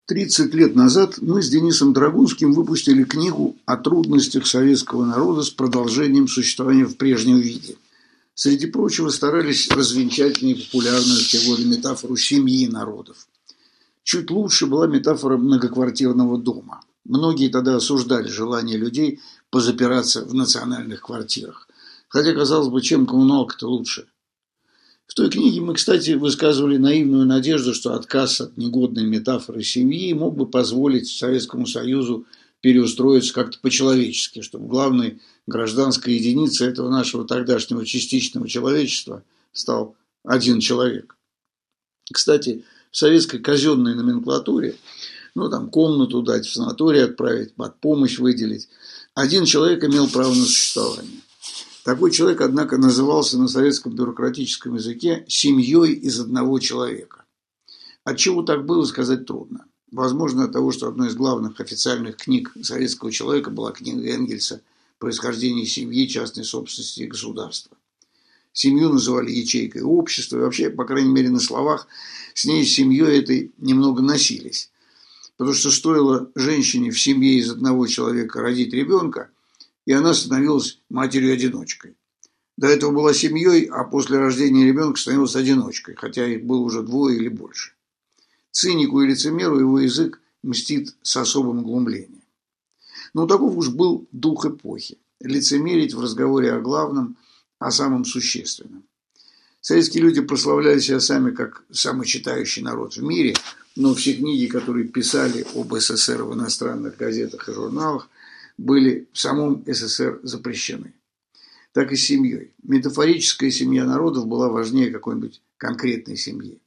30 лет назад мы с Денисом Драгунским выпустили книгу о трудностях советского народа с продолжением существования в прежнем виде. Среди прочего старались развенчать непопулярную в те годы метафору семьи народов. Чуть лучше была метафора многоквартирного дома. Многие тогда осуждали желание людей позапираться в национальных квартирах. Хотя, казалось бы, чем коммуналка-то лучше. В той книге мы, кстати, высказывали наивную надежду, что отказ от негодной метафоры семьи мог бы позволить Советскому Союзу переустроиться как-то по-человечески, чтобы главной гражданской единицей этого нашего тогдашнего частичного человечества стал один человек. Кстати, в советской казенной номенклатуре, комнату дать, в санаторий отправить, помощь выделить, один человек имел право на существование. Такой человек, однако, назывался на советском бюрократическом языке семьей из одного человека. Отчего так было, сказать трудно. Возможно, от того, что одной из главных официальных книг советского человека была книга Энгельса «Происхождение семьи, частной собственности и государства». Семью называли ячейкой общества, и вообще, по крайней мере, на словах, с ней, с семьей этой, немного носились. Потому что стоило женщине в семье из одного человека родить ребенка, и она становилась матерью-одиночкой. До этого была семьей, а после рождения ребенка становилась одиночкой, хотя их было уже двое или больше. Цинику и лицемеру его язык мстит с особым глумлением. Но таков уж был дух эпохи – лицемерить в разговоре о главном, о самом существенном. Советские люди прославляли себя сами как самый читающий народ в мире, но все книги, которые писали об СССР в иностранных газетах и журналах, были в самом СССР запрещены. Так и с семьей. Метафорическая семья народов была важнее какой-нибудь конкретной семьи.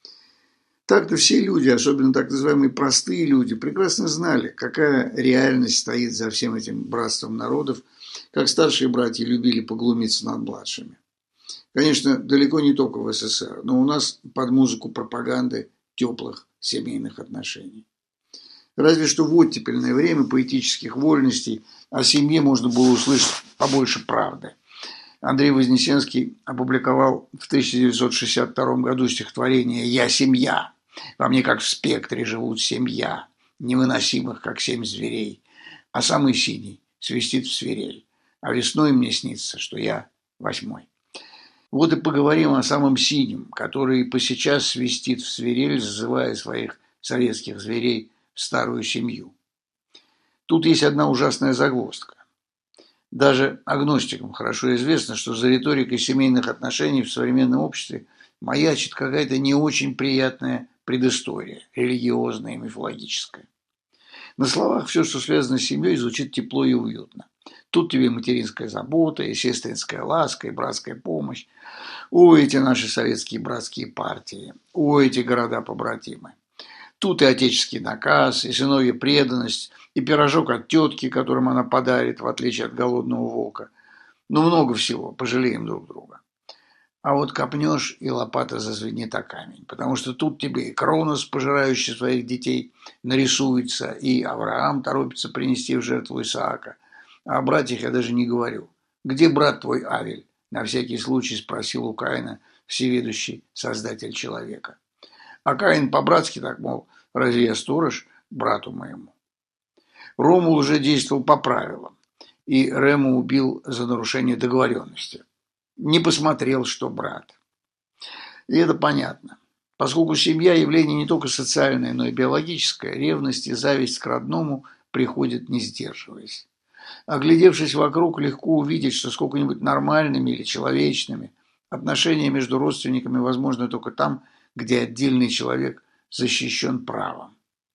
Так-то все люди, особенно так называемые простые люди, прекрасно знали, какая реальность стоит за всем этим братством народов, как старшие братья любили поглумиться над младшими. Конечно, далеко не только в СССР, но у нас под музыку пропаганды теплых семейных отношений. Разве что в оттепельное время поэтических вольностей о семье можно было услышать побольше правды. Андрей Вознесенский опубликовал в 1962 году стихотворение «Я семья». Во мне, как в спектре, живут семья, невыносимых, как 7 зверей. А самый синий свистит в свирель, а весной мне снится, что я 8-й. Вот и поговорим о самом синем, который по сейчас свистит в свирель, зазывая своих советских зверей в старую семью. Тут есть одна ужасная загвоздка. Даже агностикам хорошо известно, что за риторикой семейных отношений в современном обществе маячит какая-то не очень приятная предыстория, религиозная и мифологическая. На словах все, что связано с семьей, звучит тепло и уютно. Тут тебе материнская забота, и сестринская ласка, и братская помощь. Ой, эти наши советские братские партии, ой, эти города-побратимы. Тут и отеческий наказ, и сыновья преданность, и пирожок от тетки, которым она подарит, в отличие от голодного волка. Много всего, пожалеем друг друга. А вот копнешь, и лопата зазвенит о камень, потому что тут тебе и Кронос, пожирающий своих детей, нарисуется, и Авраам торопится принести в жертву Исаака. А о братьях я даже не говорю. Где брат твой Авель? На всякий случай спросил у Каина всеведущий создатель человека. А Каин по-братски так, мол, разве я сторож брату моему? Ромул уже действовал по правилам, и Рему убил за нарушение договоренности. Не посмотрел, что брат. И это понятно. Поскольку семья – явление не только социальное, но и биологическое, ревность и зависть к родному приходят не сдерживаясь. Оглядевшись вокруг, легко увидеть, что сколько-нибудь нормальными или человечными отношения между родственниками возможны только там, где отдельный человек защищен правом.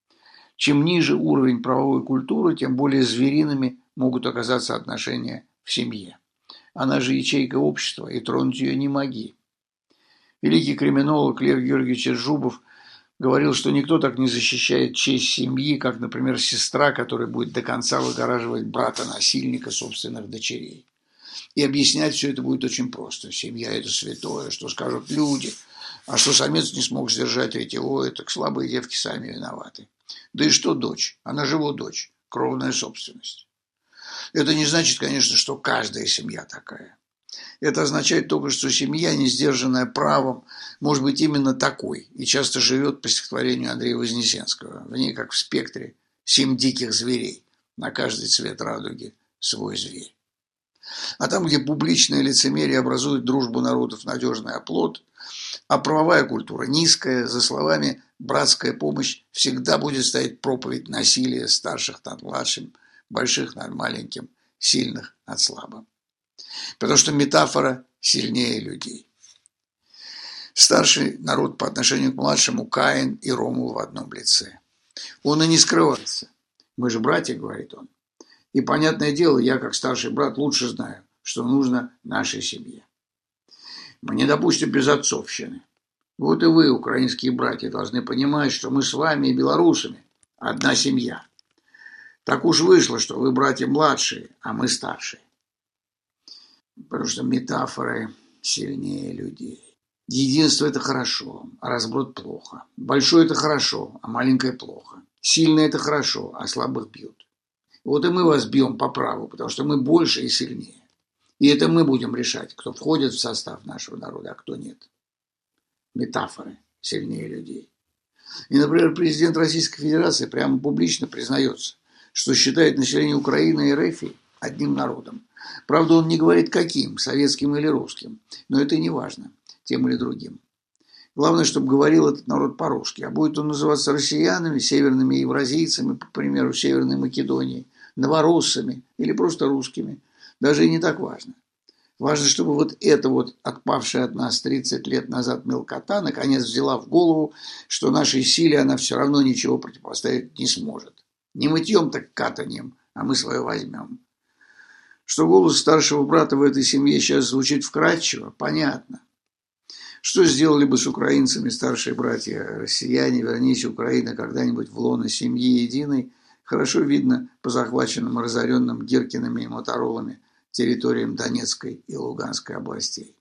Чем ниже уровень правовой культуры, тем более звериными могут оказаться отношения в семье. Она же ячейка общества, и тронуть ее не моги. Великий криминолог Лев Георгиевич Жубов говорил, что никто так не защищает честь семьи, как, например, сестра, которая будет до конца выгораживать брата-насильника собственных дочерей. И объяснять все это будет очень просто. Семья – это святое, что скажут люди. А что самец не смог сдержать ретевое, так слабые девки сами виноваты. Да и что дочь? Она же его дочь, кровная собственность. Это не значит, конечно, что каждая семья такая. Это означает только, что семья, не сдержанная правом, может быть именно такой и часто живет по стихотворению Андрея Вознесенского. В ней, как в спектре, 7 диких зверей, на каждый цвет радуги свой зверь. А там, где публичное лицемерие образует дружбу народов надежный оплот, а правовая культура низкая, за словами «братская помощь» всегда будет стоять проповедь насилия старших над младшим, больших над маленьким, сильных над слабым. Потому что метафора сильнее людей. Старший народ по отношению к младшему Каин и Ромул в одном лице. Он и не скрывается. Мы же братья, говорит он. И, понятное дело, я, как старший брат, лучше знаю, что нужно нашей семье. Мы не допустим безотцовщины. Вот и вы, украинские братья, должны понимать, что мы с вами и белорусами одна семья. Так уж вышло, что вы братья младшие, а мы старшие. Потому что метафоры сильнее людей. Единство – это хорошо, а разброд – плохо. Большое – это хорошо, а маленькое – плохо. Сильное – это хорошо, а слабых бьют. Вот и мы вас бьем по праву, потому что мы больше и сильнее. И это мы будем решать, кто входит в состав нашего народа, а кто нет. Метафоры сильнее людей. И, например, президент Российской Федерации прямо публично признается, что считает население Украины и РФ одним народом. Правда, он не говорит каким, советским или русским, но это и не важно, тем или другим. Главное, чтобы говорил этот народ по-русски, а будет он называться россиянами, северными евразийцами, по примеру, Северной Македонии, новороссами или просто русскими, даже и не так важно. Важно, чтобы вот эта вот отпавшая от нас 30 лет назад мелкота наконец взяла в голову, что нашей силе она все равно ничего противопоставить не сможет. Не мытьем, так катаньем, а мы свое возьмем. Что голос старшего брата в этой семье сейчас звучит вкрадчиво, понятно. Что сделали бы с украинцами старшие братья россияне, вернись Украина когда-нибудь в лоно семьи единой, хорошо видно по захваченным и разоренным Гиркиными и Моторолами территориям Донецкой и Луганской областей.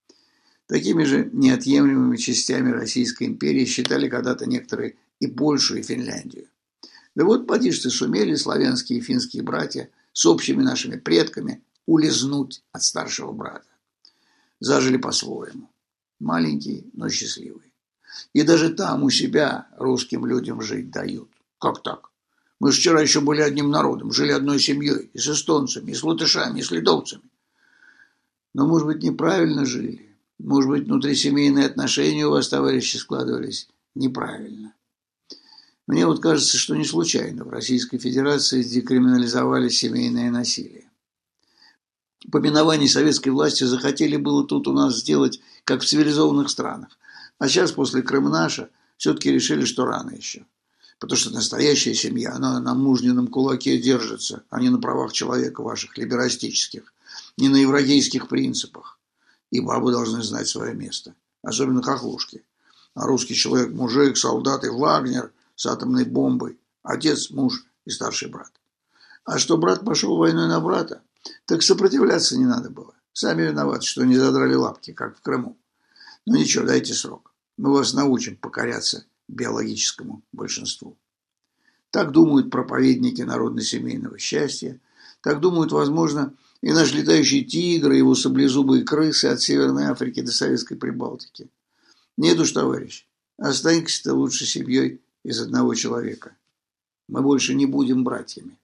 Такими же неотъемлемыми частями Российской империи считали когда-то некоторые и Польшу, и Финляндию. Да вот, поди ж ты, сумели славянские и финские братья с общими нашими предками улизнуть от старшего брата. Зажили по-своему. Маленькие, но счастливые. И даже там у себя русским людям жить дают. Как так? Мы же вчера еще были одним народом, жили одной семьей, и с эстонцами, и с латышами, и с литовцами. Но, может быть, неправильно жили. Может быть, внутрисемейные отношения у вас, товарищи, складывались неправильно. Мне вот кажется, что не случайно в Российской Федерации декриминализовали семейное насилие. Поминование советской власти захотели было тут у нас сделать, как в цивилизованных странах. А сейчас, после Крым-Наша, все-таки решили, что рано еще. Потому что настоящая семья, она на мужнином кулаке держится, а не на правах человека ваших либерастических, не на еврейских принципах. И бабы должны знать свое место, особенно хохлушки. А русский человек – мужик, солдат и Вагнер с атомной бомбой, отец, муж и старший брат. А что брат пошел войной на брата, так сопротивляться не надо было. Сами виноваты, что не задрали лапки, как в Крыму. Но ничего, дайте срок. Мы вас научим покоряться биологическому большинству. Так думают проповедники народно-семейного счастья. Так думают, возможно, и наш летающий тигр, и его саблезубые крысы от Северной Африки до Советской Прибалтики. Нет уж, товарищ, останься ты лучше семьей из одного человека. Мы больше не будем братьями.